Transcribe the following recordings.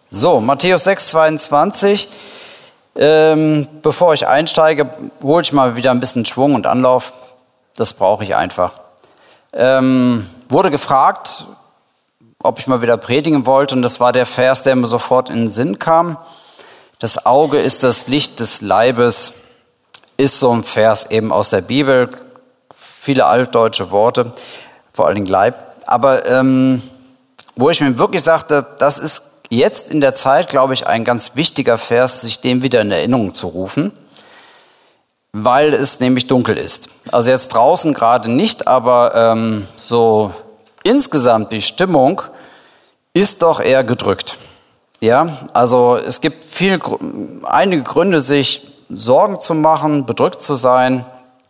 So, Matthäus 6,22. Bevor ich einsteige, hole ich mal wieder ein bisschen Schwung und Anlauf. Das brauche ich einfach. Wurde gefragt, ob ich mal wieder predigen wollte. Und das war der Vers, der mir sofort in den Sinn kam. Das Auge ist das Licht des Leibes. Ist so ein Vers eben aus der Bibel. Viele altdeutsche Worte, vor allen Dingen Leib. Aber wo ich mir wirklich sagte, das ist jetzt in der Zeit, glaube ich, ein ganz wichtiger Vers, sich dem wieder in Erinnerung zu rufen, weil es nämlich dunkel ist. Also jetzt draußen gerade nicht, aber so insgesamt die Stimmung ist doch eher gedrückt. Ja, also es gibt einige Gründe, sich Sorgen zu machen, bedrückt zu sein.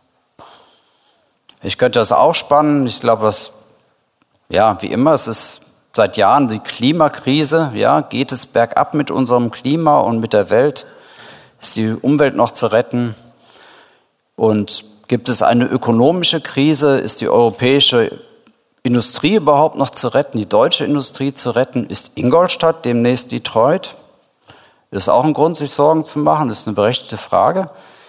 Ich könnte das auch spannen. Ich glaube, wie immer, es ist seit Jahren die Klimakrise. Ja, geht es bergab mit unserem Klima und mit der Welt? Ist die Umwelt noch zu retten? Und gibt es eine ökonomische Krise? Ist die europäische Industrie überhaupt noch zu retten? Die deutsche Industrie zu retten? Ist Ingolstadt demnächst Detroit? Das ist auch ein Grund, sich Sorgen zu machen. Das ist eine berechtigte Frage.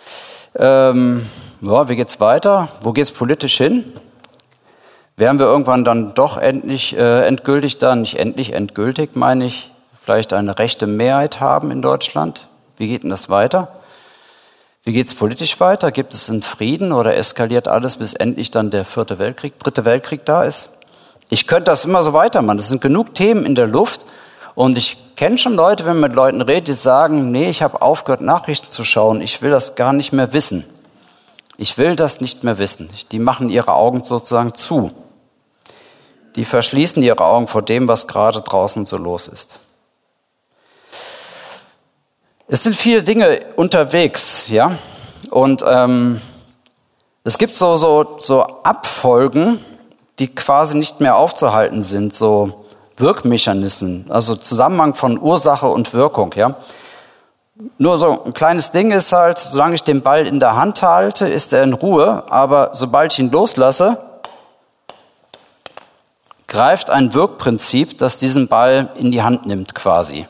Wie geht's weiter? Wo geht's politisch hin? Werden wir irgendwann dann doch endlich endgültig meine ich, vielleicht eine rechte Mehrheit haben in Deutschland? Wie geht denn das weiter? Wie geht's politisch weiter? Gibt es einen Frieden oder eskaliert alles, bis endlich dann der dritte Weltkrieg da ist? Ich könnte das immer so weitermachen. Es sind genug Themen in der Luft. Und ich kenne schon Leute, wenn man mit Leuten redet, die sagen, nee, ich habe aufgehört, Nachrichten zu schauen. Ich will das gar nicht mehr wissen. Ich will das nicht mehr wissen. Die machen ihre Augen sozusagen zu. Die verschließen ihre Augen vor dem, was gerade draußen so los ist. Es sind viele Dinge unterwegs, ja. Und es gibt so Abfolgen, die quasi nicht mehr aufzuhalten sind, so Wirkmechanismen, also Zusammenhang von Ursache und Wirkung, ja. Nur so ein kleines Ding ist halt, solange ich den Ball in der Hand halte, ist er in Ruhe, aber sobald ich ihn loslasse, greift ein Wirkprinzip, das diesen Ball in die Hand nimmt quasi.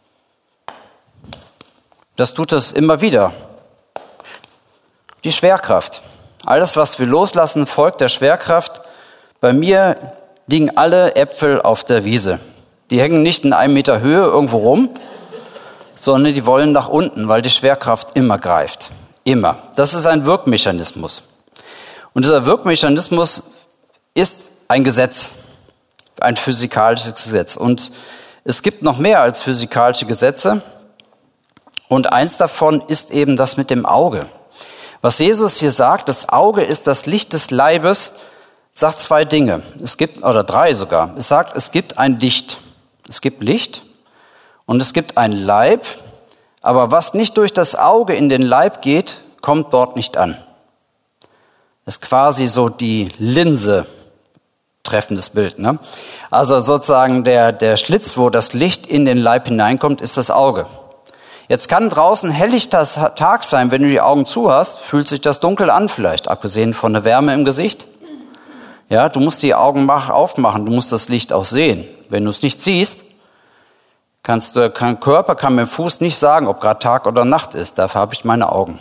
Das tut es immer wieder. Die Schwerkraft. Alles, was wir loslassen, folgt der Schwerkraft. Bei mir liegen alle Äpfel auf der Wiese. Die hängen nicht in 1 Meter Höhe irgendwo rum, sondern die wollen nach unten, weil die Schwerkraft immer greift. Immer. Das ist ein Wirkmechanismus. Und dieser Wirkmechanismus ist ein Gesetz. Ein physikalisches Gesetz. Und es gibt noch mehr als physikalische Gesetze. Und eins davon ist eben das mit dem Auge. Was Jesus hier sagt, das Auge ist das Licht des Leibes, sagt 2 Dinge. Oder 3 sogar. Es sagt, es gibt ein Licht. Es gibt Licht und es gibt ein Leib. Aber was nicht durch das Auge in den Leib geht, kommt dort nicht an. Das ist quasi so die Linse. Treffendes Bild, ne? Also sozusagen der Schlitz, wo das Licht in den Leib hineinkommt, ist das Auge. Jetzt kann draußen helllichter Tag sein, wenn du die Augen zu hast, fühlt sich das dunkel an vielleicht, abgesehen von der Wärme im Gesicht. Ja, du musst die Augen aufmachen, du musst das Licht auch sehen. Wenn du es nicht siehst, kann mir Fuß nicht sagen, ob gerade Tag oder Nacht ist. Dafür habe ich meine Augen.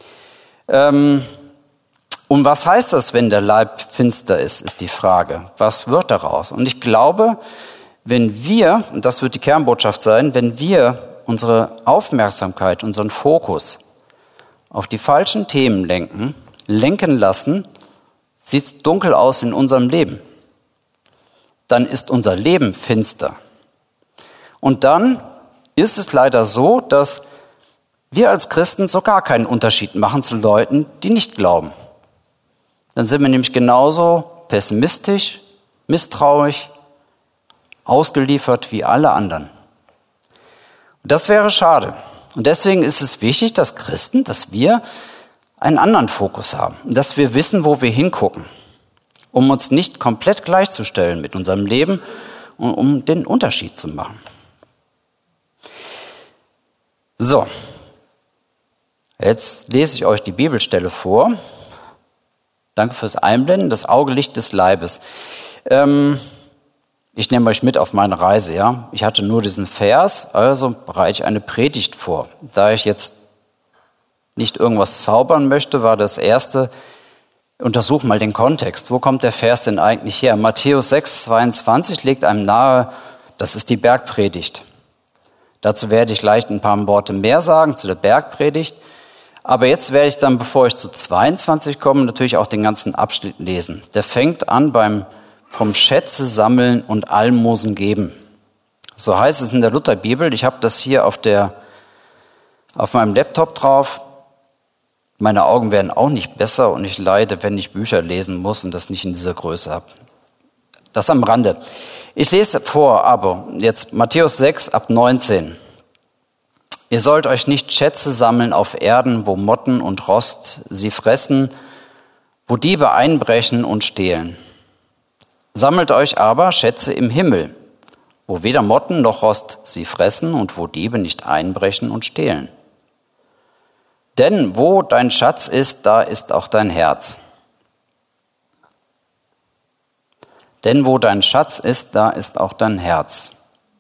Und was heißt das, wenn der Leib finster ist die Frage. Was wird daraus? Und ich glaube, wenn wir, und das wird die Kernbotschaft sein, wenn wir unsere Aufmerksamkeit, unseren Fokus auf die falschen Themen lenken lassen, sieht es dunkel aus in unserem Leben. Dann ist unser Leben finster. Und dann ist es leider so, dass wir als Christen so gar keinen Unterschied machen zu Leuten, die nicht glauben. Dann sind wir nämlich genauso pessimistisch, misstrauisch, ausgeliefert wie alle anderen. Und das wäre schade. Und deswegen ist es wichtig, dass wir einen anderen Fokus haben. Dass wir wissen, wo wir hingucken. Um uns nicht komplett gleichzustellen mit unserem Leben und um den Unterschied zu machen. So. Jetzt lese ich euch die Bibelstelle vor. Danke fürs Einblenden. Das Auge, Licht des Leibes. Ich nehme euch mit auf meine Reise, ja. Ich hatte nur diesen Vers, also bereite ich eine Predigt vor. Da ich jetzt nicht irgendwas zaubern möchte, war das erste, untersuch mal den Kontext. Wo kommt der Vers denn eigentlich her? Matthäus 6, 22 legt einem nahe, das ist die Bergpredigt. Dazu werde ich gleich ein paar Worte mehr sagen, zu der Bergpredigt. Aber jetzt werde ich dann, bevor ich zu 22 komme, natürlich auch den ganzen Abschnitt lesen. Der fängt an vom Schätze sammeln und Almosen geben. So heißt es in der Lutherbibel. Ich habe das hier auf meinem Laptop drauf. Meine Augen werden auch nicht besser und ich leide, wenn ich Bücher lesen muss und das nicht in dieser Größe habe. Das am Rande. Ich lese vor, aber jetzt Matthäus 6 ab 19. Ihr sollt euch nicht Schätze sammeln auf Erden, wo Motten und Rost sie fressen, wo Diebe einbrechen und stehlen. Sammelt euch aber Schätze im Himmel, wo weder Motten noch Rost sie fressen und wo Diebe nicht einbrechen und stehlen. Denn wo dein Schatz ist, da ist auch dein Herz. Denn wo dein Schatz ist, da ist auch dein Herz.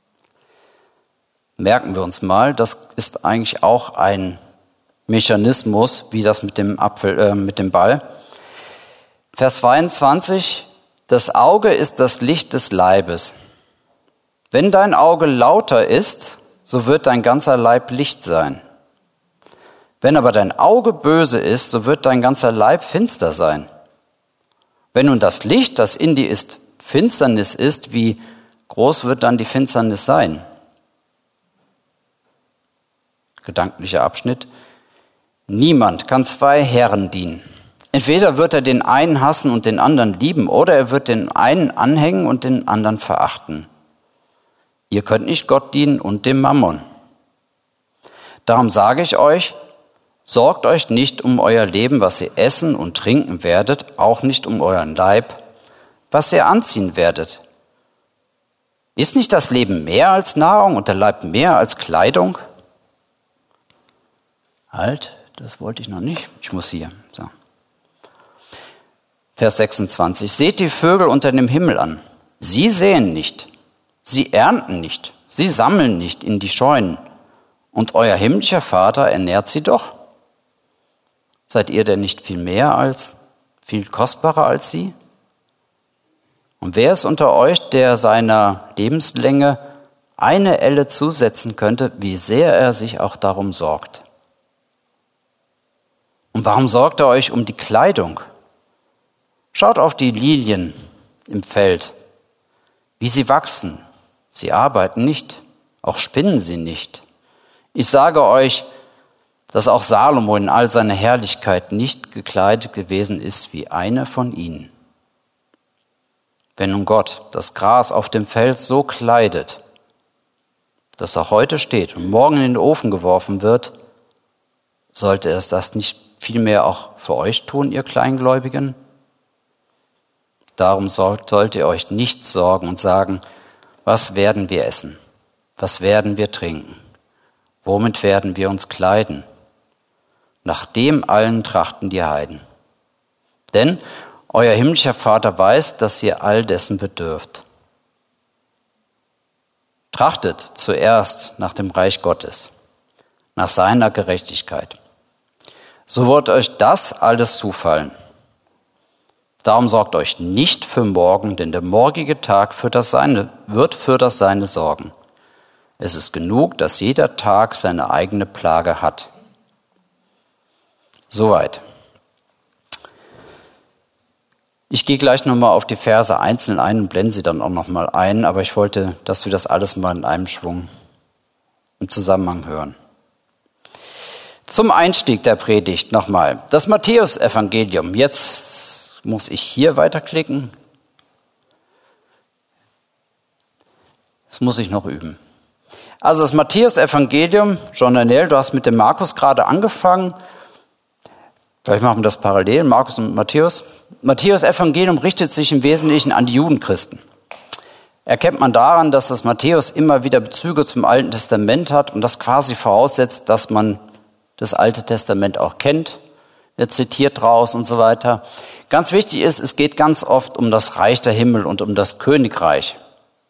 Merken wir uns mal, das ist eigentlich auch ein Mechanismus, wie das mit dem Ball. Vers 22, das Auge ist das Licht des Leibes. Wenn dein Auge lauter ist, so wird dein ganzer Leib Licht sein. Wenn aber dein Auge böse ist, so wird dein ganzer Leib finster sein. Wenn nun das Licht, das in dir ist, Finsternis ist, wie groß wird dann die Finsternis sein? Gedanklicher Abschnitt. Niemand kann zwei Herren dienen. Entweder wird er den einen hassen und den anderen lieben, oder er wird den einen anhängen und den anderen verachten. Ihr könnt nicht Gott dienen und dem Mammon. Darum sage ich euch, sorgt euch nicht um euer Leben, was ihr essen und trinken werdet, auch nicht um euren Leib, was ihr anziehen werdet. Ist nicht das Leben mehr als Nahrung und der Leib mehr als Kleidung? Halt, das wollte ich noch nicht. Ich muss hier. So. Vers 26. Seht die Vögel unter dem Himmel an. Sie säen nicht, sie ernten nicht, sie sammeln nicht in die Scheunen. Und euer himmlischer Vater ernährt sie doch. Seid ihr denn nicht viel kostbarer als sie? Und wer ist unter euch, der seiner Lebenslänge eine Elle zusetzen könnte, wie sehr er sich auch darum sorgt? Und warum sorgt ihr euch um die Kleidung? Schaut auf die Lilien im Feld, wie sie wachsen. Sie arbeiten nicht, auch spinnen sie nicht. Ich sage euch, dass auch Salomo in all seiner Herrlichkeit nicht gekleidet gewesen ist wie einer von ihnen. Wenn nun Gott das Gras auf dem Feld so kleidet, dass er heute steht und morgen in den Ofen geworfen wird, sollte es das nicht vielmehr auch für euch tun, ihr Kleingläubigen? Darum sollt ihr euch nicht sorgen und sagen, was werden wir essen? Was werden wir trinken? Womit werden wir uns kleiden? Nach dem allen trachten die Heiden. Denn euer himmlischer Vater weiß, dass ihr all dessen bedürft. Trachtet zuerst nach dem Reich Gottes, nach seiner Gerechtigkeit. So wird euch das alles zufallen. Darum sorgt euch nicht für morgen, denn der morgige Tag wird für das Seine sorgen. Es ist genug, dass jeder Tag seine eigene Plage hat. Soweit. Ich gehe gleich nochmal auf die Verse einzeln ein und blende sie dann auch nochmal ein, aber ich wollte, dass wir das alles mal in einem Schwung im Zusammenhang hören. Zum Einstieg der Predigt nochmal. Das Matthäus-Evangelium. Jetzt muss ich hier weiterklicken. Das muss ich noch üben. Also das Matthäus-Evangelium, John Daniel, du hast mit dem Markus gerade angefangen. Vielleicht machen wir das parallel, Markus und Matthäus. Matthäus-Evangelium richtet sich im Wesentlichen an die Judenchristen. Erkennt man daran, dass das Matthäus immer wieder Bezüge zum Alten Testament hat und das quasi voraussetzt, dass man das Alte Testament auch kennt. Er zitiert draus und so weiter. Ganz wichtig ist, es geht ganz oft um das Reich der Himmel und um das Königreich.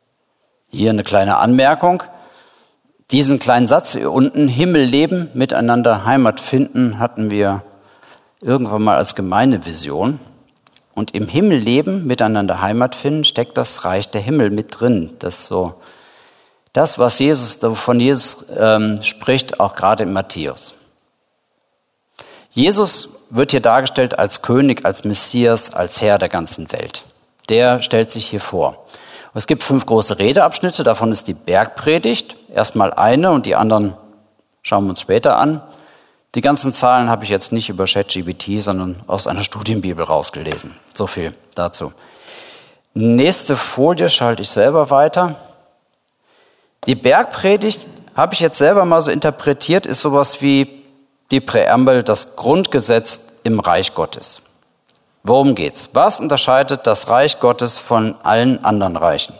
Hier eine kleine Anmerkung. Diesen kleinen Satz hier unten, Himmel leben, miteinander Heimat finden, hatten wir irgendwann mal als Gemeindevision. Und im Himmel leben, miteinander Heimat finden, steckt das Reich der Himmel mit drin. Das ist so das, was von Jesus spricht, auch gerade in Matthäus. Jesus wird hier dargestellt als König, als Messias, als Herr der ganzen Welt. Der stellt sich hier vor. Es gibt 5 große Redeabschnitte, davon ist die Bergpredigt. Erstmal eine und die anderen schauen wir uns später an. Die ganzen Zahlen habe ich jetzt nicht über ChatGPT, sondern aus einer Studienbibel rausgelesen. So viel dazu. Nächste Folie schalte ich selber weiter. Die Bergpredigt habe ich jetzt selber mal so interpretiert, ist sowas wie die Präambel, das Grundgesetz im Reich Gottes. Worum geht's? Was unterscheidet das Reich Gottes von allen anderen Reichen?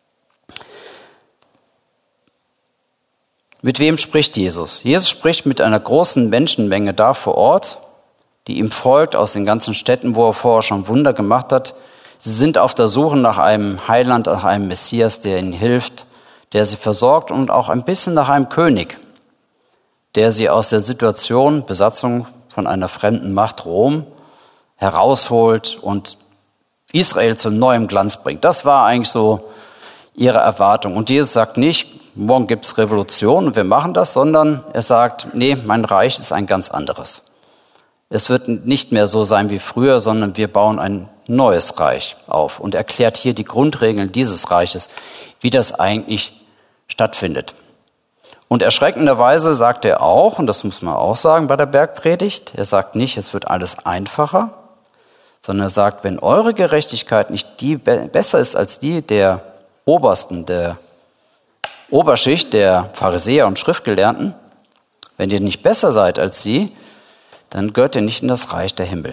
Mit wem spricht Jesus? Jesus spricht mit einer großen Menschenmenge da vor Ort, die ihm folgt aus den ganzen Städten, wo er vorher schon Wunder gemacht hat. Sie sind auf der Suche nach einem Heiland, nach einem Messias, der ihnen hilft, der sie versorgt und auch ein bisschen nach einem König, der sie aus der Situation, Besatzung von einer fremden Macht, Rom, herausholt und Israel zu neuem Glanz bringt. Das war eigentlich so ihre Erwartung. Und Jesus sagt nicht, morgen gibt's Revolution und wir machen das, sondern er sagt, nee, mein Reich ist ein ganz anderes. Es wird nicht mehr so sein wie früher, sondern wir bauen ein neues Reich auf und erklärt hier die Grundregeln dieses Reiches, wie das eigentlich stattfindet. Und erschreckenderweise sagt er auch, und das muss man auch sagen bei der Bergpredigt, er sagt nicht, es wird alles einfacher, sondern er sagt, wenn eure Gerechtigkeit nicht die besser ist als die der Obersten, der Oberschicht, der Pharisäer und Schriftgelehrten, wenn ihr nicht besser seid als sie, dann gehört ihr nicht in das Reich der Himmel.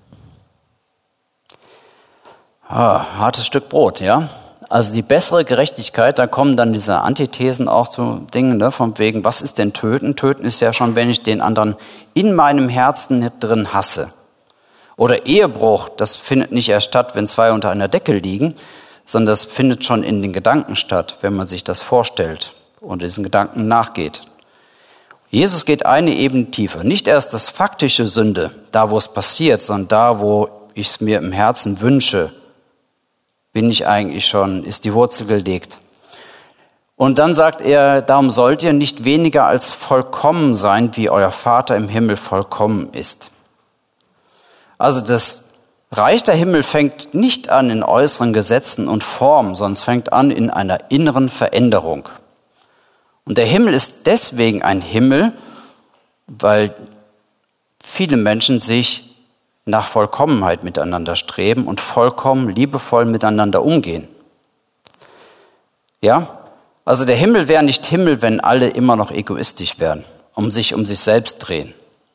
Hartes Stück Brot, ja. Also die bessere Gerechtigkeit, da kommen dann diese Antithesen auch zu Dingen, ne, von wegen, was ist denn Töten? Töten ist ja schon, wenn ich den anderen in meinem Herzen drin hasse. Oder Ehebruch, das findet nicht erst statt, wenn 2 unter einer Decke liegen, sondern das findet schon in den Gedanken statt, wenn man sich das vorstellt und diesen Gedanken nachgeht. Jesus geht eine Ebene tiefer. Nicht erst das faktische Sünde, da wo es passiert, sondern da, wo ich es mir im Herzen wünsche, bin ich eigentlich schon, ist die Wurzel gelegt. Und dann sagt er, darum sollt ihr nicht weniger als vollkommen sein, wie euer Vater im Himmel vollkommen ist. Also das Reich der Himmel fängt nicht an in äußeren Gesetzen und Formen, sondern es fängt an in einer inneren Veränderung. Und der Himmel ist deswegen ein Himmel, weil viele Menschen sich nach Vollkommenheit miteinander streben und vollkommen liebevoll miteinander umgehen. Ja? Also der Himmel wäre nicht Himmel, wenn alle immer noch egoistisch wären, um sich selbst drehen.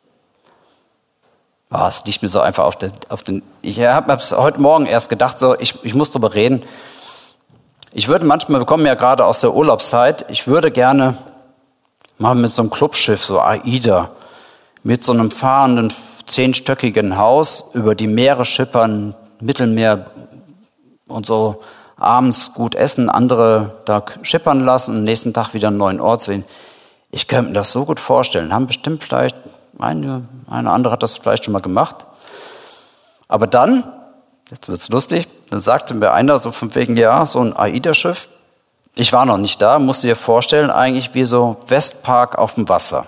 Es liegt mir so einfach auf den. Ich habe es heute Morgen erst gedacht, so ich muss drüber reden. Ich würde manchmal, wir kommen ja gerade aus der Urlaubszeit, ich würde gerne mal mit so einem Clubschiff, so AIDA, mit so einem fahrenden 10-stöckigen Haus über die Meere schippern, Mittelmeer und so abends gut essen, andere da schippern lassen und am nächsten Tag wieder einen neuen Ort sehen. Ich könnte mir das so gut vorstellen. Haben bestimmt vielleicht, eine andere hat das vielleicht schon mal gemacht. Aber dann, jetzt wird's lustig, dann sagte mir einer so von wegen, ja, so ein AIDA-Schiff. Ich war noch nicht da, musst du dir vorstellen, eigentlich wie so Westpark auf dem Wasser.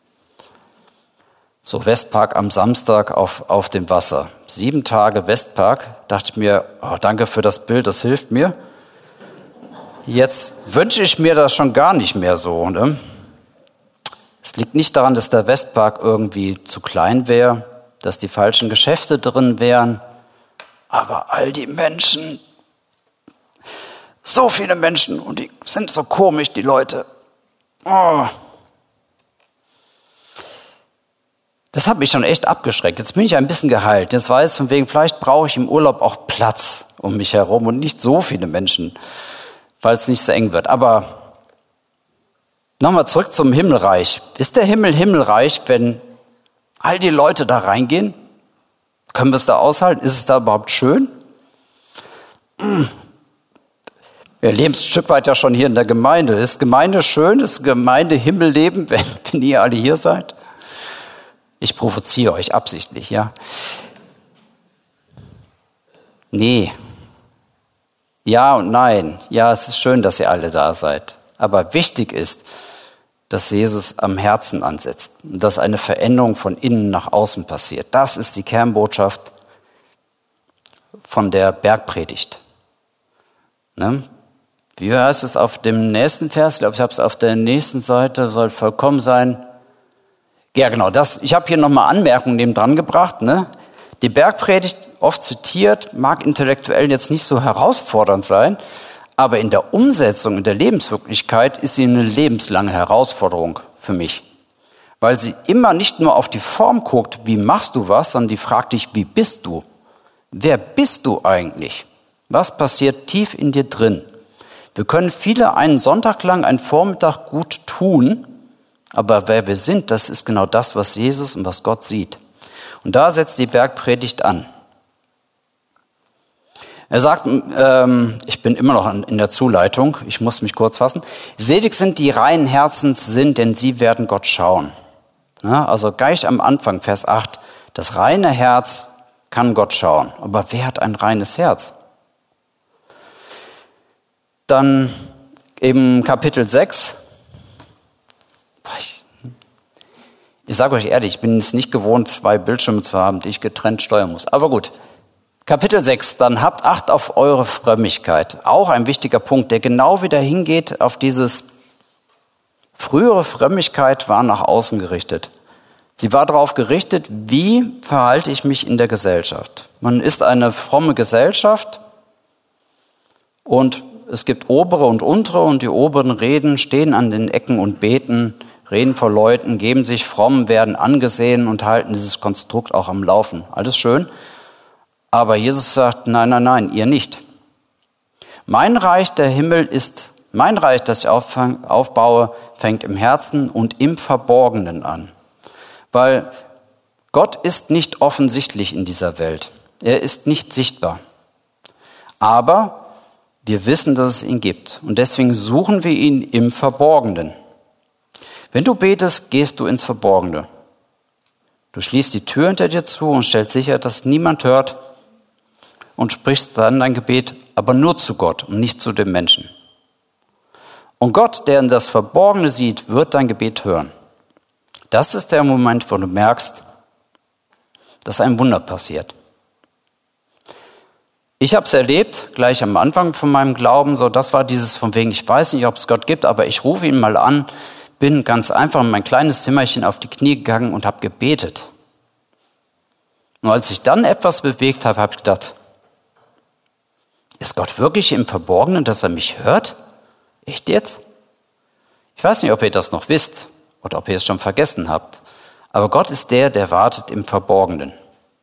So Westpark am Samstag auf dem Wasser. 7 Tage Westpark. Dachte ich mir, danke für das Bild, das hilft mir. Jetzt wünsche ich mir das schon gar nicht mehr so. Ne? Es liegt nicht daran, dass der Westpark irgendwie zu klein wäre, dass die falschen Geschäfte drin wären. Aber all die Menschen, so viele Menschen und die sind so komisch, die Leute. Das hat mich schon echt abgeschreckt. Jetzt bin ich ein bisschen geheilt. Jetzt weiß ich von wegen, vielleicht brauche ich im Urlaub auch Platz um mich herum und nicht so viele Menschen, weil es nicht so eng wird. Aber nochmal zurück zum Himmelreich. Ist der Himmel himmelreich, wenn all die Leute da reingehen? Können wir es da aushalten? Ist es da überhaupt schön? Wir erleben es ein Stück weit ja schon hier in der Gemeinde. Ist Gemeinde schön? Ist Gemeinde Himmelleben, wenn ihr alle hier seid? Ich provoziere euch absichtlich, ja. Nee. Ja und nein. Ja, es ist schön, dass ihr alle da seid. Aber wichtig ist, dass Jesus am Herzen ansetzt und dass eine Veränderung von innen nach außen passiert. Das ist die Kernbotschaft von der Bergpredigt. Ne? Wie heißt es auf dem nächsten Vers? Ich glaube, ich habe es auf der nächsten Seite, soll vollkommen sein. Ja, genau, ich habe hier nochmal Anmerkungen nebendran gebracht. Ne? Die Bergpredigt, oft zitiert, mag intellektuell jetzt nicht so herausfordernd sein, aber in der Umsetzung, in der Lebenswirklichkeit ist sie eine lebenslange Herausforderung für mich. Weil sie immer nicht nur auf die Form guckt, wie machst du was, sondern die fragt dich, wie bist du? Wer bist du eigentlich? Was passiert tief in dir drin? Wir können viele einen Sonntag lang, einen Vormittag gut tun, aber wer wir sind, das ist genau das, was Jesus und was Gott sieht. Und da setzt die Bergpredigt an. Er sagt, ich bin immer noch in der Zuleitung, ich muss mich kurz fassen. Selig sind die reinen Herzens sind, denn sie werden Gott schauen. Ja, also gleich am Anfang, Vers 8, das reine Herz kann Gott schauen. Aber wer hat ein reines Herz? Dann im Kapitel 6, ich sage euch ehrlich, ich bin es nicht gewohnt, 2 Bildschirme zu haben, die ich getrennt steuern muss. Aber gut, Kapitel 6, dann habt Acht auf eure Frömmigkeit. Auch ein wichtiger Punkt, der genau wieder hingeht auf dieses frühere Frömmigkeit war nach außen gerichtet. Sie war darauf gerichtet, wie verhalte ich mich in der Gesellschaft. Man ist eine fromme Gesellschaft und es gibt obere und untere und die oberen reden, stehen an den Ecken und beten, reden vor Leuten, geben sich fromm, werden angesehen und halten dieses Konstrukt auch am Laufen. Alles schön. Aber Jesus sagt, nein, nein, nein, ihr nicht. Mein Reich, der Himmel ist, mein Reich, das ich aufbaue, fängt im Herzen und im Verborgenen an. Weil Gott ist nicht offensichtlich in dieser Welt. Er ist nicht sichtbar. Aber wir wissen, dass es ihn gibt. Und deswegen suchen wir ihn im Verborgenen. Wenn du betest, gehst du ins Verborgene. Du schließt die Tür hinter dir zu und stellst sicher, dass niemand hört und sprichst dann dein Gebet, aber nur zu Gott und nicht zu dem Menschen. Und Gott, der in das Verborgene sieht, wird dein Gebet hören. Das ist der Moment, wo du merkst, dass ein Wunder passiert. Ich habe es erlebt, gleich am Anfang von meinem Glauben, so das war dieses von wegen, ich weiß nicht, ob es Gott gibt, aber ich rufe ihn mal an, bin ganz einfach in mein kleines Zimmerchen auf die Knie gegangen und habe gebetet. Und als ich dann etwas bewegt habe, habe ich gedacht, ist Gott wirklich im Verborgenen, dass er mich hört? Echt jetzt? Ich weiß nicht, ob ihr das noch wisst oder ob ihr es schon vergessen habt, aber Gott ist der, der wartet im Verborgenen.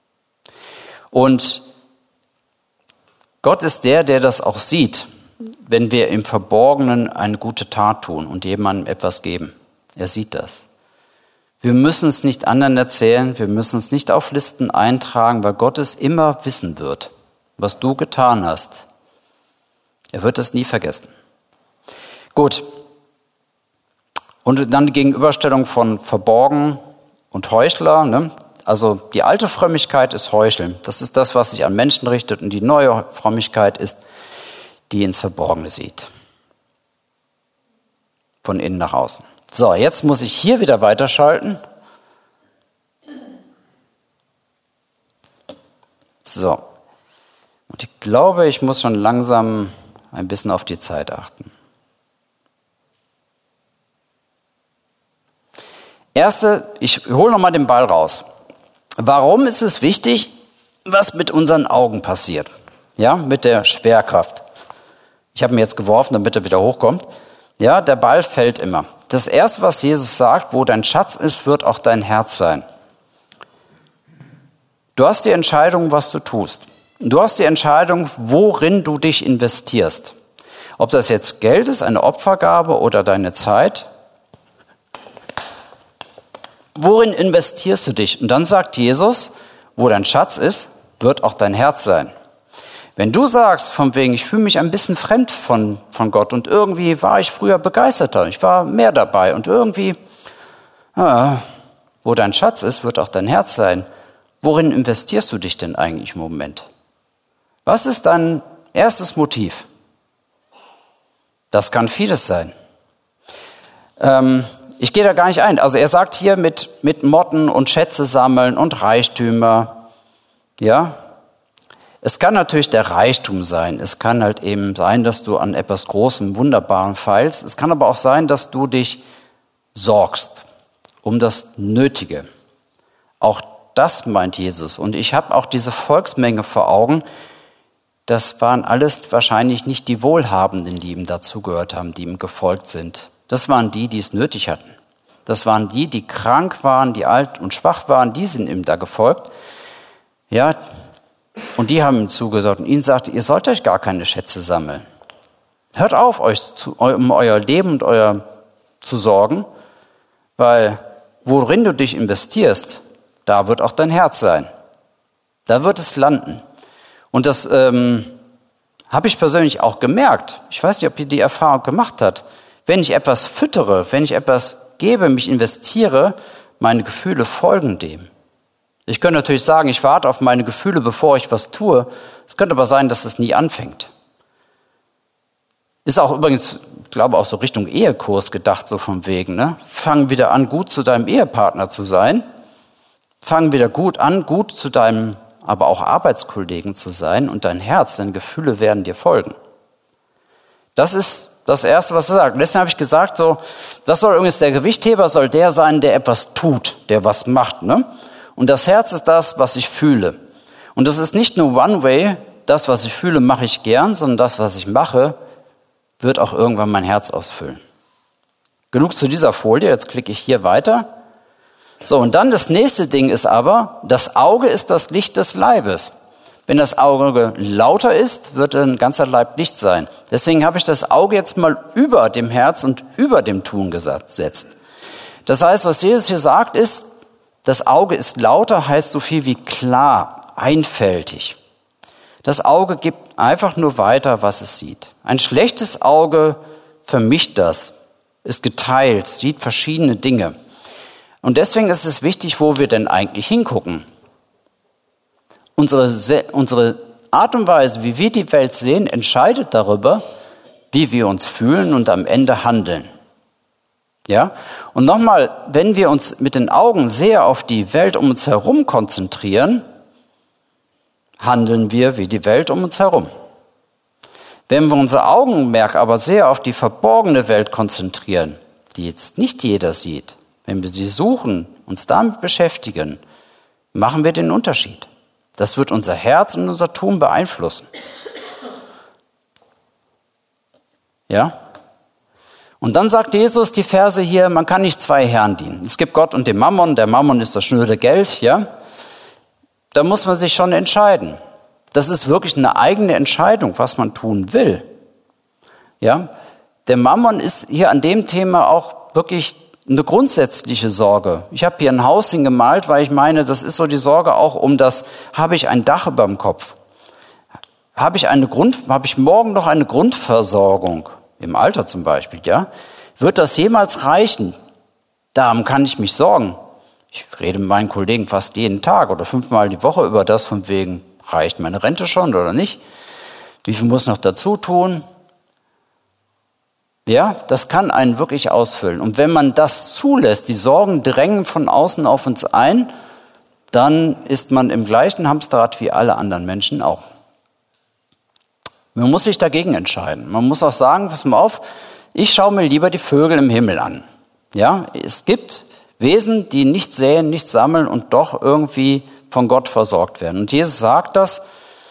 Und Gott ist der, der das auch sieht, wenn wir im Verborgenen eine gute Tat tun und jemandem etwas geben. Er sieht das. Wir müssen es nicht anderen erzählen, wir müssen es nicht auf Listen eintragen, weil Gott es immer wissen wird, was du getan hast. Er wird es nie vergessen. Gut. Und dann die Gegenüberstellung von verborgen und Heuchler. Ne? Also die alte Frömmigkeit ist Heucheln. Das ist das, was sich an Menschen richtet. Und die neue Frömmigkeit ist, die ins Verborgene sieht. Von innen nach außen. So, jetzt muss ich hier wieder weiterschalten. So. Und ich glaube, ich muss schon langsam ein bisschen auf die Zeit achten. Ich hole nochmal den Ball raus. Warum ist es wichtig, was mit unseren Augen passiert? Ja, mit der Schwerkraft. Ich habe ihn jetzt geworfen, damit er wieder hochkommt. Ja, der Ball fällt immer. Das Erste, was Jesus sagt, wo dein Schatz ist, wird auch dein Herz sein. Du hast die Entscheidung, was du tust. Du hast die Entscheidung, worin du dich investierst. Ob das jetzt Geld ist, eine Opfergabe oder deine Zeit. Worin investierst du dich? Und dann sagt Jesus, wo dein Schatz ist, wird auch dein Herz sein. Wenn du sagst, von wegen, ich fühle mich ein bisschen fremd von Gott und irgendwie war ich früher begeisterter, ich war mehr dabei und irgendwie, wo dein Schatz ist, wird auch dein Herz sein. Worin investierst du dich denn eigentlich im Moment? Was ist dein erstes Motiv? Das kann vieles sein. Ich gehe da gar nicht ein. Also er sagt hier mit Motten und Schätze sammeln und Reichtümer. Ja, es kann natürlich der Reichtum sein. Es kann halt eben sein, dass du an etwas Großem, Wunderbaren feilst. Es kann aber auch sein, dass du dich sorgst um das Nötige. Auch das meint Jesus. Und ich habe auch diese Volksmenge vor Augen. Das waren alles wahrscheinlich nicht die Wohlhabenden, die ihm dazugehört haben, die ihm gefolgt sind. Das waren die, die es nötig hatten. Das waren die krank waren, die alt und schwach waren, die sind ihm da gefolgt. Ja, und die haben ihm zugesagt und ihnen sagte, ihr sollt euch gar keine Schätze sammeln. Hört auf, um euer Leben und zu sorgen, weil worin du dich investierst, da wird auch dein Herz sein. Da wird es landen. Und das habe ich persönlich auch gemerkt. Ich weiß nicht, ob ihr die Erfahrung gemacht habt. Wenn ich etwas füttere, wenn ich etwas gebe, mich investiere, meine Gefühle folgen dem. Ich könnte natürlich sagen, ich warte auf meine Gefühle, bevor ich was tue. Es könnte aber sein, dass es nie anfängt. Ist auch übrigens, ich glaube, auch so Richtung Ehekurs gedacht, so vom Wegen. Ne? Fang wieder an, gut zu deinem Ehepartner zu sein. Fang wieder gut an, gut zu deinem, aber auch Arbeitskollegen zu sein. Und dein Herz, deine Gefühle werden dir folgen. Das ist das Erste, was er sagt. Und deswegen habe ich gesagt, so, das soll übrigens der Gewichtheber, soll der sein, der etwas tut, der was macht. Ne? Und das Herz ist das, was ich fühle. Und das ist nicht nur one way, das, was ich fühle, mache ich gern, sondern das, was ich mache, wird auch irgendwann mein Herz ausfüllen. Genug zu dieser Folie, jetzt klicke ich hier weiter. So, und dann das nächste Ding ist aber, das Auge ist das Licht des Leibes. Wenn das Auge lauter ist, wird ein ganzer Leib Licht sein. Deswegen habe ich das Auge jetzt mal über dem Herz und über dem Tun gesetzt. Das heißt, was Jesus hier sagt, ist, das Auge ist lauter, heißt so viel wie klar, einfältig. Das Auge gibt einfach nur weiter, was es sieht. Ein schlechtes Auge vermischt das, ist geteilt, sieht verschiedene Dinge. Und deswegen ist es wichtig, wo wir denn eigentlich hingucken. Unsere Art und Weise, wie wir die Welt sehen, entscheidet darüber, wie wir uns fühlen und am Ende handeln. Ja? Und nochmal, wenn wir uns mit den Augen sehr auf die Welt um uns herum konzentrieren, handeln wir wie die Welt um uns herum. Wenn wir unser Augenmerk aber sehr auf die verborgene Welt konzentrieren, die jetzt nicht jeder sieht, wenn wir sie suchen, uns damit beschäftigen, machen wir den Unterschied. Das wird unser Herz und unser Tun beeinflussen. Ja? Und dann sagt Jesus die Verse hier, man kann nicht zwei Herren dienen. Es gibt Gott und den Mammon. Der Mammon ist das schnöde Geld. Ja? Da muss man sich schon entscheiden. Das ist wirklich eine eigene Entscheidung, was man tun will. Ja? Der Mammon ist hier an dem Thema auch wirklich eine grundsätzliche Sorge. Ich habe hier ein Haus hingemalt, weil ich meine, das ist so die Sorge auch um das, habe ich ein Dach über dem Kopf? Habe ich morgen noch eine Grundversorgung? Im Alter zum Beispiel, ja? Wird das jemals reichen? Darum kann ich mich sorgen. Ich rede mit meinen Kollegen fast jeden Tag oder 5-mal die Woche über das, von wegen, reicht meine Rente schon oder nicht? Wie viel muss noch dazu tun? Ja, das kann einen wirklich ausfüllen. Und wenn man das zulässt, die Sorgen drängen von außen auf uns ein, dann ist man im gleichen Hamsterrad wie alle anderen Menschen auch. Man muss sich dagegen entscheiden. Man muss auch sagen, pass mal auf, ich schaue mir lieber die Vögel im Himmel an. Ja, es gibt Wesen, die nicht säen, nicht sammeln und doch irgendwie von Gott versorgt werden. Und Jesus sagt dass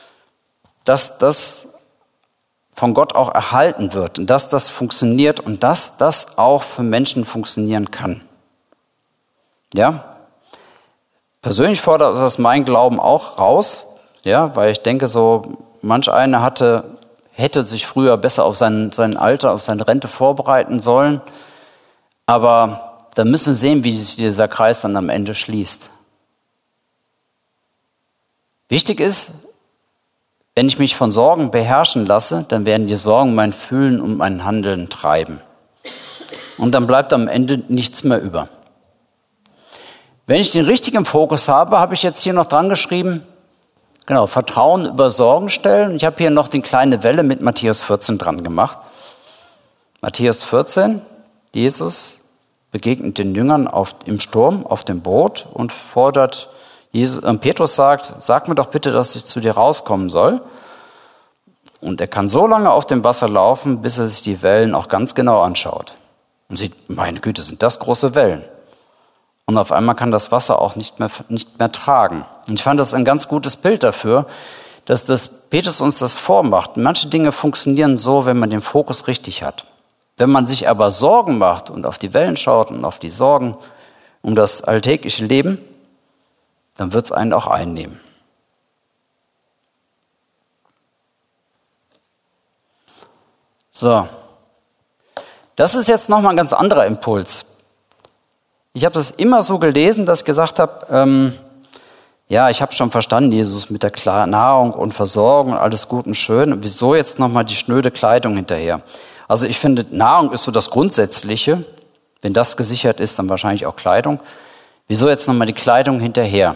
das von Gott auch erhalten wird und dass das funktioniert und dass das auch für Menschen funktionieren kann. Ja? Persönlich fordert das mein Glauben auch raus, ja, weil ich denke so, manch einer hätte sich früher besser auf sein Alter, auf seine Rente vorbereiten sollen, aber da müssen wir sehen, wie sich dieser Kreis dann am Ende schließt. Wichtig ist, Wenn ich mich von Sorgen beherrschen lasse, dann werden die Sorgen mein Fühlen und mein Handeln treiben. Und dann bleibt am Ende nichts mehr über. Wenn ich den richtigen Fokus habe, habe ich jetzt hier noch dran geschrieben, genau, Vertrauen über Sorgen stellen. Ich habe hier noch die kleine Welle mit Matthäus 14 dran gemacht. Matthäus 14, Jesus begegnet den Jüngern im Sturm auf dem Boot und fordert, Petrus sagt, sag mir doch bitte, dass ich zu dir rauskommen soll. Und er kann so lange auf dem Wasser laufen, bis er sich die Wellen auch ganz genau anschaut. Und sieht, meine Güte, sind das große Wellen. Und auf einmal kann das Wasser auch nicht mehr tragen. Und ich fand das ein ganz gutes Bild dafür, dass Petrus uns das vormacht. Manche Dinge funktionieren so, wenn man den Fokus richtig hat. Wenn man sich aber Sorgen macht und auf die Wellen schaut und auf die Sorgen um das alltägliche Leben, dann wird es einen auch einnehmen. So, das ist jetzt nochmal ein ganz anderer Impuls. Ich habe das immer so gelesen, dass ich gesagt habe, ja, ich habe schon verstanden, Jesus, mit der Nahrung und Versorgung, alles gut und schön. Und wieso jetzt nochmal die schnöde Kleidung hinterher? Also ich finde, Nahrung ist so das Grundsätzliche. Wenn das gesichert ist, dann wahrscheinlich auch Kleidung. Wieso jetzt nochmal die Kleidung hinterher?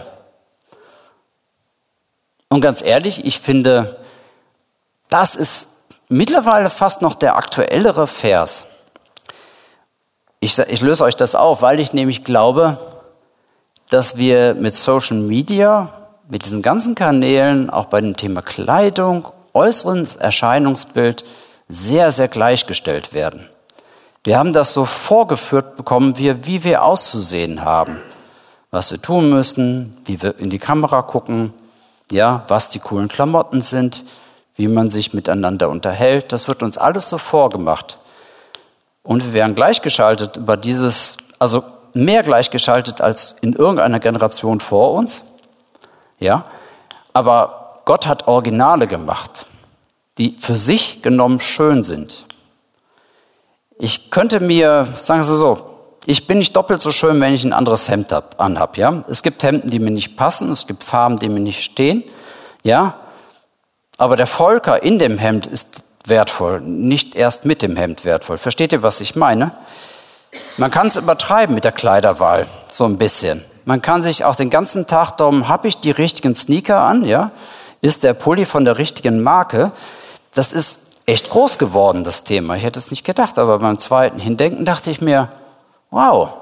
Und ganz ehrlich, ich finde, das ist mittlerweile fast noch der aktuellere Vers. Ich löse euch das auf, weil ich nämlich glaube, dass wir mit Social Media, mit diesen ganzen Kanälen, auch bei dem Thema Kleidung, äußeren Erscheinungsbild sehr, sehr gleichgestellt werden. Wir haben das so vorgeführt bekommen, wie wir auszusehen haben, was wir tun müssen, wie wir in die Kamera gucken, ja, was die coolen Klamotten sind, wie man sich miteinander unterhält. Das wird uns alles so vorgemacht. Und wir werden gleichgeschaltet über also mehr gleichgeschaltet als in irgendeiner Generation vor uns. Ja, aber Gott hat Originale gemacht, die für sich genommen schön sind. Ich könnte mir, sagen Sie so, ich bin nicht doppelt so schön, wenn ich ein anderes Hemd anhab. Ja? Es gibt Hemden, die mir nicht passen, es gibt Farben, die mir nicht stehen. Ja? Aber der Volker in dem Hemd ist wertvoll, nicht erst mit dem Hemd wertvoll. Versteht ihr, was ich meine? Man kann es übertreiben mit der Kleiderwahl, so ein bisschen. Man kann sich auch den ganzen Tag darum, habe ich die richtigen Sneaker an? Ja? Ist der Pulli von der richtigen Marke? Das ist echt groß geworden, das Thema. Ich hätte es nicht gedacht, aber beim zweiten Hindenken dachte ich mir, wow,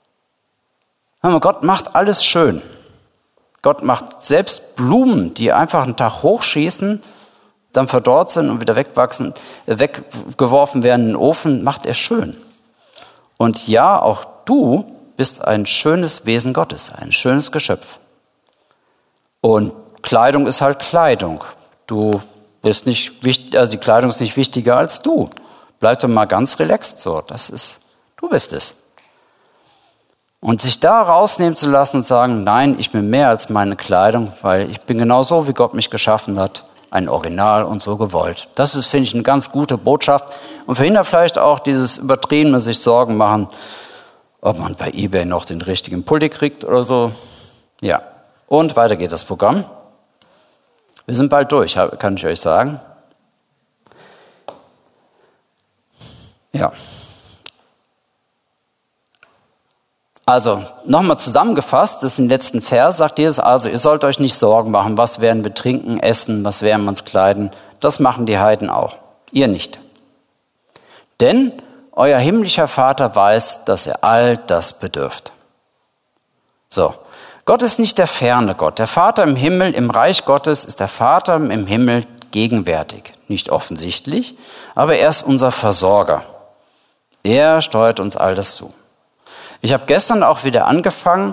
Gott macht alles schön. Gott macht selbst Blumen, die einfach einen Tag hochschießen, dann verdorrt sind und wieder weggeworfen werden in den Ofen, macht er schön. Und ja, auch du bist ein schönes Wesen Gottes, ein schönes Geschöpf. Und Kleidung ist halt Kleidung. Du bist nicht wichtig, also die Kleidung ist nicht wichtiger als du. Bleib doch mal ganz relaxed so. Du bist es. Und sich da rausnehmen zu lassen und sagen, nein, ich bin mehr als meine Kleidung, weil ich bin genau so, wie Gott mich geschaffen hat, ein Original und so gewollt. Das ist, finde ich, eine ganz gute Botschaft und verhindert vielleicht auch dieses übertriebene sich Sorgen machen, ob man bei eBay noch den richtigen Pulli kriegt oder so. Ja, und weiter geht das Programm. Wir sind bald durch, kann ich euch sagen. Ja. Also, nochmal zusammengefasst, das ist im letzten Vers, sagt Jesus, also ihr sollt euch nicht Sorgen machen, was werden wir trinken, essen, was werden wir uns kleiden. Das machen die Heiden auch, ihr nicht. Denn euer himmlischer Vater weiß, dass ihr all das bedürft. So, Gott ist nicht der ferne Gott. Der Vater im Himmel, im Reich Gottes ist der Vater im Himmel gegenwärtig. Nicht offensichtlich, aber er ist unser Versorger. Er steuert uns all das zu. Ich habe gestern auch wieder angefangen,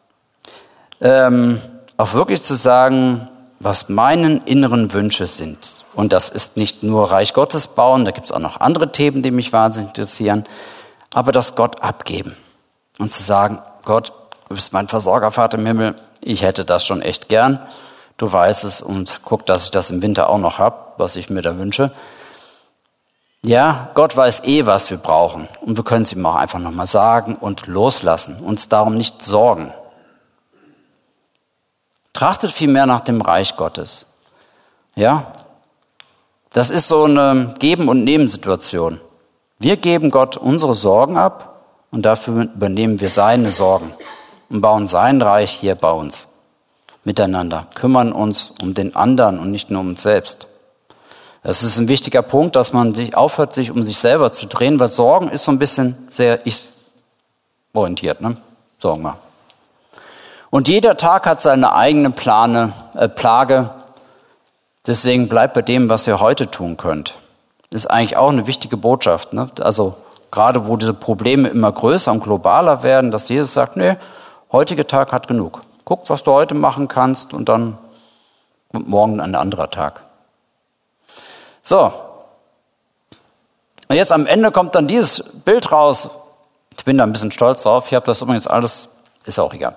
auch wirklich zu sagen, was meine inneren Wünsche sind. Und das ist nicht nur Reich Gottes bauen, da gibt es auch noch andere Themen, die mich wahnsinnig interessieren, aber das Gott abgeben und zu sagen, Gott, du bist mein Versorger, Vater im Himmel, ich hätte das schon echt gern, du weißt es und guck, dass ich das im Winter auch noch habe, was ich mir da wünsche. Ja, Gott weiß was wir brauchen und wir können es ihm auch einfach nochmal sagen und loslassen, uns darum nicht sorgen. Trachtet vielmehr nach dem Reich Gottes. Ja? Das ist so eine Geben- und Nehmen-Situation. Wir geben Gott unsere Sorgen ab und dafür übernehmen wir seine Sorgen und bauen sein Reich hier bei uns. Miteinander, kümmern uns um den anderen und nicht nur um uns selbst. Das ist ein wichtiger Punkt, dass man sich aufhört, sich um sich selber zu drehen, weil Sorgen ist so ein bisschen sehr ich-orientiert, ne? Sorgen mal. Und jeder Tag hat seine eigene Plage. Deswegen bleibt bei dem, was ihr heute tun könnt. Das ist eigentlich auch eine wichtige Botschaft, ne? Also gerade wo diese Probleme immer größer und globaler werden, dass Jesus sagt, nee, heutiger Tag hat genug. Guck, was du heute machen kannst und dann kommt morgen ein anderer Tag. So, und jetzt am Ende kommt dann dieses Bild raus. Ich bin da ein bisschen stolz drauf. Ich habe das übrigens alles, ist auch egal.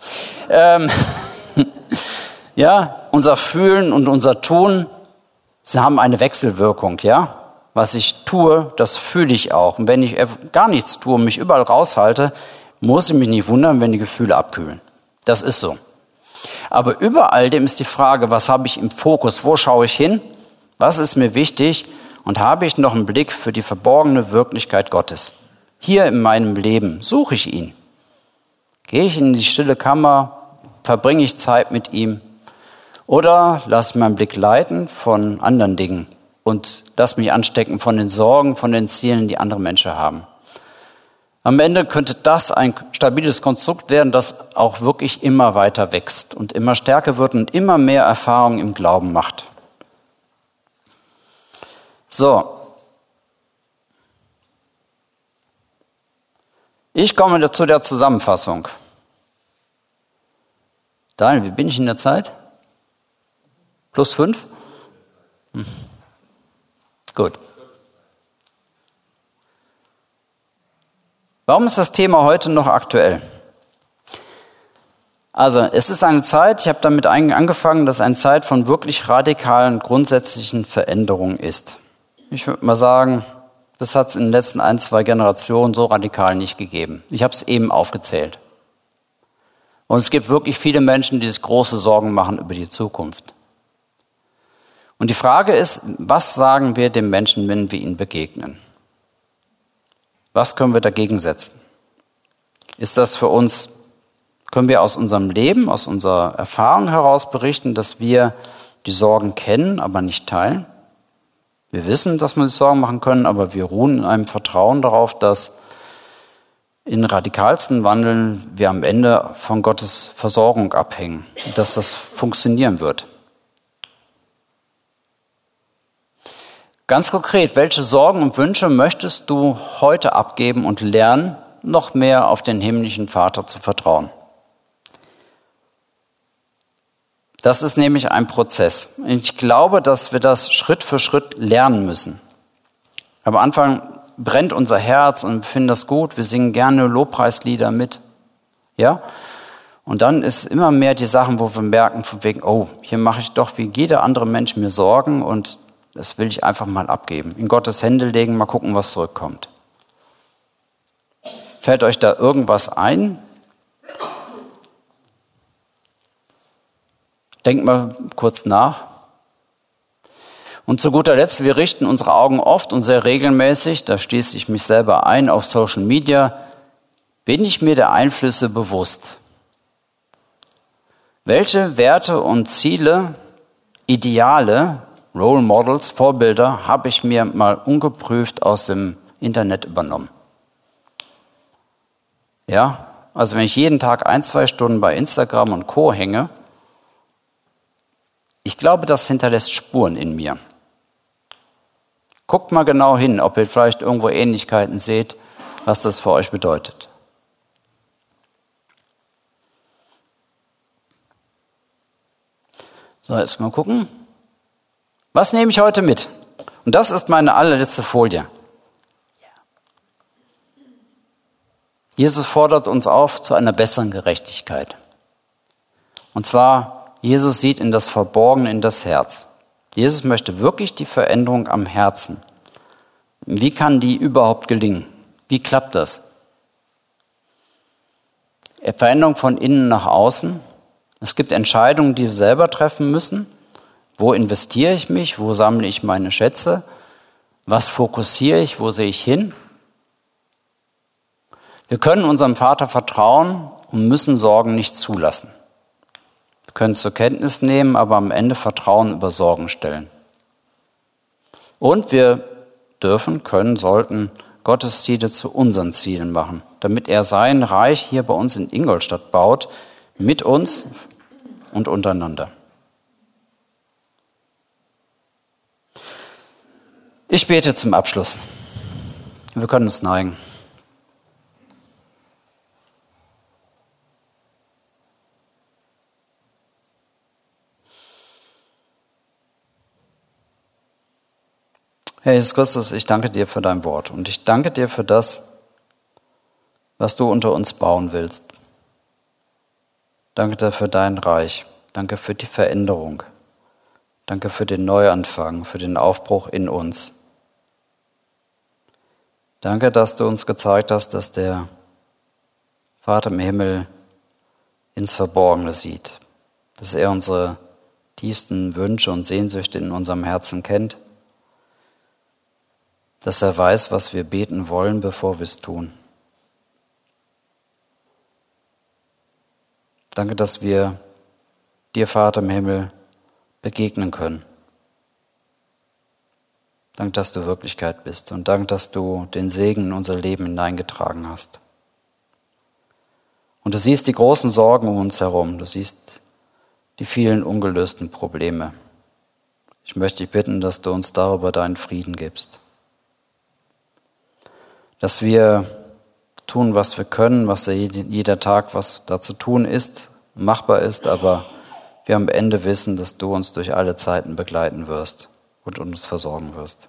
Ja, unser Fühlen und unser Tun, sie haben eine Wechselwirkung, ja. Was ich tue, das fühle ich auch. Und wenn ich gar nichts tue und mich überall raushalte, muss ich mich nicht wundern, wenn die Gefühle abkühlen. Das ist so. Aber über all dem ist die Frage, was habe ich im Fokus? Wo schaue ich hin? Was ist mir wichtig? Und habe ich noch einen Blick für die verborgene Wirklichkeit Gottes? Hier in meinem Leben suche ich ihn. Gehe ich in die stille Kammer, verbringe ich Zeit mit ihm? Oder lasse ich meinen Blick leiten von anderen Dingen und lasse mich anstecken von den Sorgen, von den Zielen, die andere Menschen haben? Am Ende könnte das ein stabiles Konstrukt werden, das auch wirklich immer weiter wächst und immer stärker wird und immer mehr Erfahrung im Glauben macht. So. Ich komme zu der Zusammenfassung. Daniel, wie bin ich in der Zeit? +5? Gut. Warum ist das Thema heute noch aktuell? Also, es ist eine Zeit, ich habe damit angefangen, dass eine Zeit von wirklich radikalen, grundsätzlichen Veränderungen ist. Ich würde mal sagen, das hat es in den letzten 1-2 Generationen so radikal nicht gegeben. Ich habe es eben aufgezählt. Und es gibt wirklich viele Menschen, die sich große Sorgen machen über die Zukunft. Und die Frage ist, was sagen wir dem Menschen, wenn wir ihnen begegnen? Was können wir dagegen setzen? Ist das für uns, können wir aus unserem Leben, aus unserer Erfahrung heraus berichten, dass wir die Sorgen kennen, aber nicht teilen? Wir wissen, dass wir sich Sorgen machen können, aber wir ruhen in einem Vertrauen darauf, dass in radikalsten Wandeln wir am Ende von Gottes Versorgung abhängen, dass das funktionieren wird. Ganz konkret, welche Sorgen und Wünsche möchtest du heute abgeben und lernen, noch mehr auf den himmlischen Vater zu vertrauen? Das ist nämlich ein Prozess. Ich glaube, dass wir das Schritt für Schritt lernen müssen. Am Anfang brennt unser Herz und wir finden das gut. Wir singen gerne Lobpreislieder mit. Ja? Und dann ist immer mehr die Sachen, wo wir merken, von wegen, oh, hier mache ich doch wie jeder andere Mensch mir Sorgen und das will ich einfach mal abgeben. In Gottes Hände legen, mal gucken, was zurückkommt. Fällt euch da irgendwas ein? Denkt mal kurz nach. Und zu guter Letzt, wir richten unsere Augen oft und sehr regelmäßig, da schließe ich mich selber ein, auf Social Media. Bin ich mir der Einflüsse bewusst? Welche Werte und Ziele, Ideale, Role Models, Vorbilder habe ich mir mal ungeprüft aus dem Internet übernommen? Ja, also wenn ich jeden Tag 1-2 Stunden bei Instagram und Co. hänge, ich glaube, das hinterlässt Spuren in mir. Guckt mal genau hin, ob ihr vielleicht irgendwo Ähnlichkeiten seht, was das für euch bedeutet. So, jetzt mal gucken. Was nehme ich heute mit? Und das ist meine allerletzte Folie. Jesus fordert uns auf zu einer besseren Gerechtigkeit. Und zwar, Jesus sieht in das Verborgene, in das Herz. Jesus möchte wirklich die Veränderung am Herzen. Wie kann die überhaupt gelingen? Wie klappt das? Veränderung von innen nach außen. Es gibt Entscheidungen, die wir selber treffen müssen. Wo investiere ich mich? Wo sammle ich meine Schätze? Was fokussiere ich? Wo sehe ich hin? Wir können unserem Vater vertrauen und müssen Sorgen nicht zulassen. Wir können zur Kenntnis nehmen, aber am Ende Vertrauen über Sorgen stellen. Und wir dürfen, können, sollten Gottes Ziele zu unseren Zielen machen, damit er sein Reich hier bei uns in Ingolstadt baut, mit uns und untereinander. Ich bete zum Abschluss. Wir können uns neigen. Herr Jesus Christus, ich danke dir für dein Wort und ich danke dir für das, was du unter uns bauen willst. Danke dir für dein Reich. Danke für die Veränderung. Danke für den Neuanfang, für den Aufbruch in uns. Danke, dass du uns gezeigt hast, dass der Vater im Himmel ins Verborgene sieht, dass er unsere tiefsten Wünsche und Sehnsüchte in unserem Herzen kennt, dass er weiß, was wir beten wollen, bevor wir es tun. Danke, dass wir dir, Vater im Himmel, begegnen können. Danke, dass du Wirklichkeit bist und danke, dass du den Segen in unser Leben hineingetragen hast. Und du siehst die großen Sorgen um uns herum, du siehst die vielen ungelösten Probleme. Ich möchte dich bitten, dass du uns darüber deinen Frieden gibst. Dass wir tun, was wir können, was jeder Tag, was da zu tun ist, machbar ist, aber wir am Ende wissen, dass du uns durch alle Zeiten begleiten wirst und uns versorgen wirst.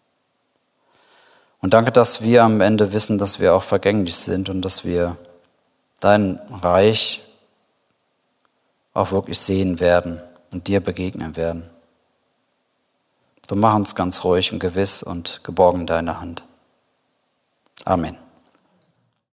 Und danke, dass wir am Ende wissen, dass wir auch vergänglich sind und dass wir dein Reich auch wirklich sehen werden und dir begegnen werden. Du mach uns ganz ruhig und gewiss und geborgen in deiner Hand. Amen.